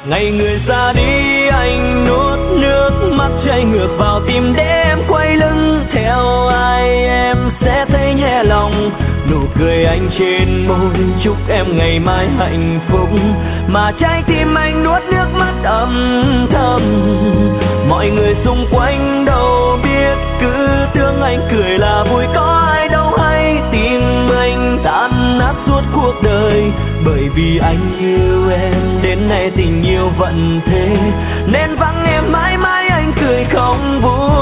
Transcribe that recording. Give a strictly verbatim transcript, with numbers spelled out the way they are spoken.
Ngày người ra đi anh nuốt nước mắt chảy ngược vào tim để em quay lưng theo ai em sẽ thấy nhẹ lòng. Nụ cười anh trên môi chúc em ngày mai hạnh phúc, mà trái tim anh nuốt nước mắt âm thầm. Mọi người xung quanh đâu biết, cứ tưởng anh cười là vui, có ai đâu hay tim anh tan nát suốt cuộc đời. Bởi vì anh yêu em đến nay tình yêu vẫn thế, nên vắng em mãi mãi anh cười không vui.